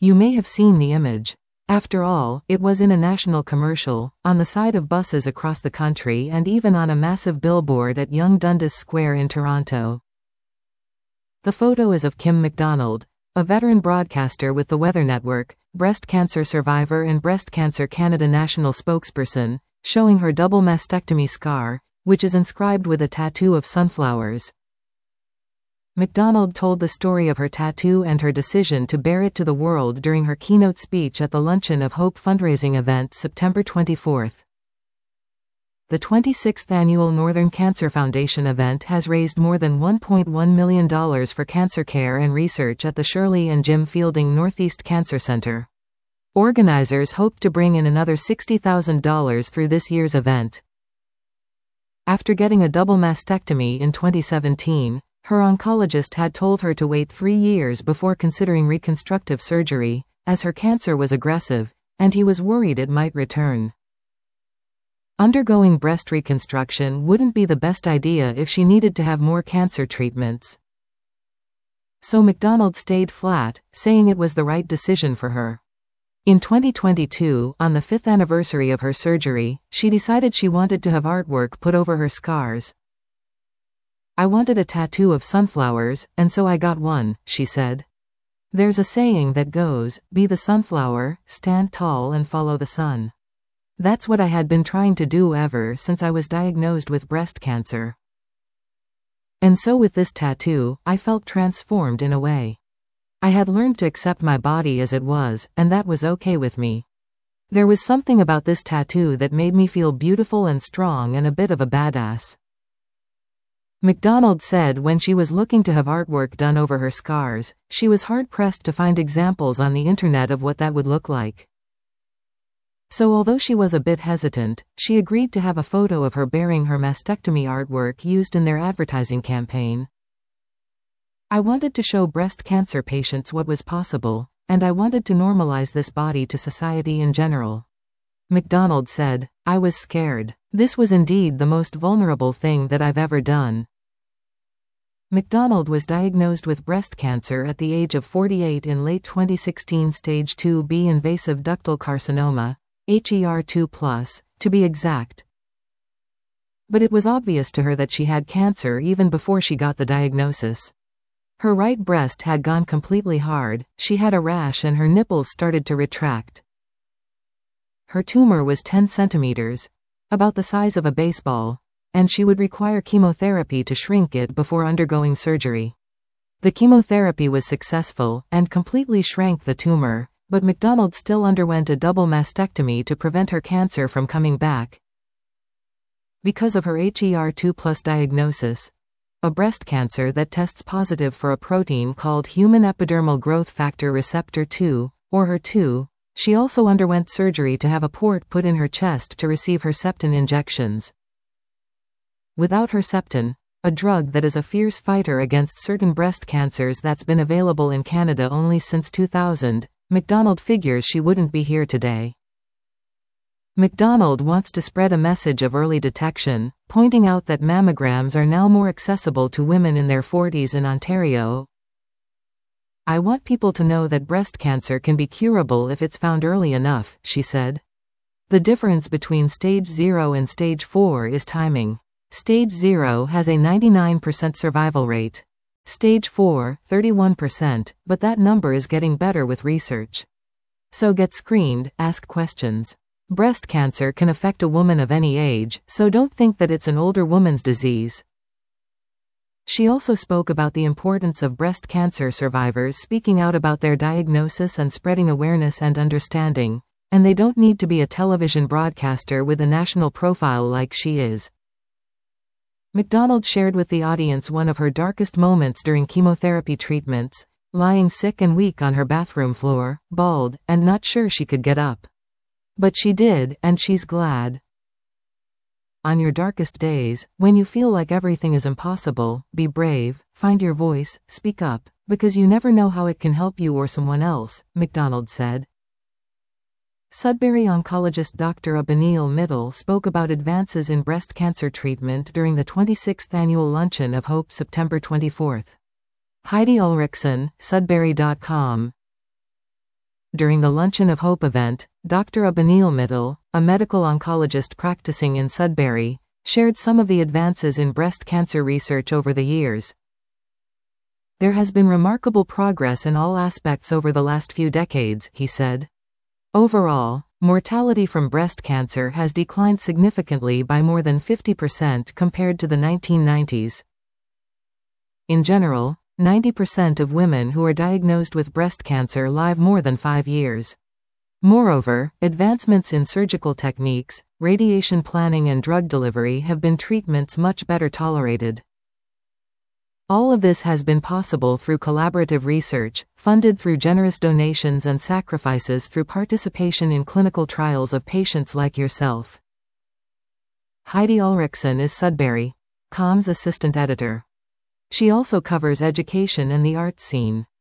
You may have seen the image. After all, it was in a national commercial, on the side of buses across the country and even on a massive billboard at Yonge Dundas Square in Toronto. The photo is of Kim McDonald, a veteran broadcaster with the Weather Network, breast cancer survivor and Breast Cancer Canada national spokesperson, showing her double mastectomy scar, which is inscribed with a tattoo of sunflowers. McDonald told the story of her tattoo and her decision to bare it to the world during her keynote speech at the Luncheon of Hope fundraising event September 24. The 26th annual Northern Cancer Foundation event has raised more than $1.1 million for cancer care and research at the Shirley and Jim Fielding Northeast Cancer Center. Organizers hope to bring in another $60,000 through this year's event. After getting a double mastectomy in 2017, her oncologist had told her to wait 3 years before considering reconstructive surgery, as her cancer was aggressive, and he was worried it might return. Undergoing breast reconstruction wouldn't be the best idea if she needed to have more cancer treatments. So McDonald stayed flat, saying it was the right decision for her. In 2022, on the 5th anniversary of her surgery, she decided she wanted to have artwork put over her scars. "I wanted a tattoo of sunflowers, and so I got one," she said. "There's a saying that goes, be the sunflower, stand tall and follow the sun. That's what I had been trying to do ever since I was diagnosed with breast cancer. And so with this tattoo, I felt transformed in a way. I had learned to accept my body as it was, and that was okay with me. There was something about this tattoo that made me feel beautiful and strong and a bit of a badass." McDonald said when she was looking to have artwork done over her scars, she was hard-pressed to find examples on the internet of what that would look like. So although she was a bit hesitant, she agreed to have a photo of her bearing her mastectomy artwork used in their advertising campaign. "I wanted to show breast cancer patients what was possible, and I wanted to normalize this body to society in general." McDonald said, "I was scared. This was indeed the most vulnerable thing that I've ever done." McDonald was diagnosed with breast cancer at the age of 48 in late 2016, stage 2B invasive ductal carcinoma, HER2+, to be exact. But it was obvious to her that she had cancer even before she got the diagnosis. Her right breast had gone completely hard, she had a rash and her nipples started to retract. Her tumor was 10 centimeters, about the size of a baseball, and she would require chemotherapy to shrink it before undergoing surgery. The chemotherapy was successful, and completely shrank the tumor, but McDonald still underwent a double mastectomy to prevent her cancer from coming back. Because of her HER2+ diagnosis, a breast cancer that tests positive for a protein called human epidermal growth factor receptor 2, or HER2, she also underwent surgery to have a port put in her chest to receive Herceptin injections. Without Herceptin, a drug that is a fierce fighter against certain breast cancers that's been available in Canada only since 2000, McDonald figures she wouldn't be here today. McDonald wants to spread a message of early detection, pointing out that mammograms are now more accessible to women in their 40s in Ontario. "I want people to know that breast cancer can be curable if it's found early enough," she said. "The difference between stage 0 and stage 4 is timing. Stage 0 has a 99% survival rate. Stage 4, 31%, but that number is getting better with research. So get screened, ask questions. Breast cancer can affect a woman of any age, so don't think that it's an older woman's disease." She also spoke about the importance of breast cancer survivors speaking out about their diagnosis and spreading awareness and understanding, and they don't need to be a television broadcaster with a national profile like she is. McDonald shared with the audience one of her darkest moments during chemotherapy treatments, lying sick and weak on her bathroom floor, bald, and not sure she could get up. But she did, and she's glad. "On your darkest days, when you feel like everything is impossible, be brave, find your voice, speak up, because you never know how it can help you or someone else," McDonald said. Sudbury oncologist Dr. Abanil Mittal spoke about advances in breast cancer treatment during the 26th annual Luncheon of Hope September 24. Heidi Ulrichsen, Sudbury.com. During the Luncheon of Hope event, Dr. Abanil Mittal, a medical oncologist practicing in Sudbury, shared some of the advances in breast cancer research over the years. There has been remarkable progress in all aspects over the last few decades, he said. Overall, mortality from breast cancer has declined significantly by more than 50% compared to the 1990s. In general, 90% of women who are diagnosed with breast cancer live more than 5 years. Moreover, advancements in surgical techniques, radiation planning and drug delivery have been treatments much better tolerated. All of this has been possible through collaborative research, funded through generous donations and sacrifices through participation in clinical trials of patients like yourself. Heidi Ulrichsen is Sudbury.com's assistant editor. She also covers education and the arts scene.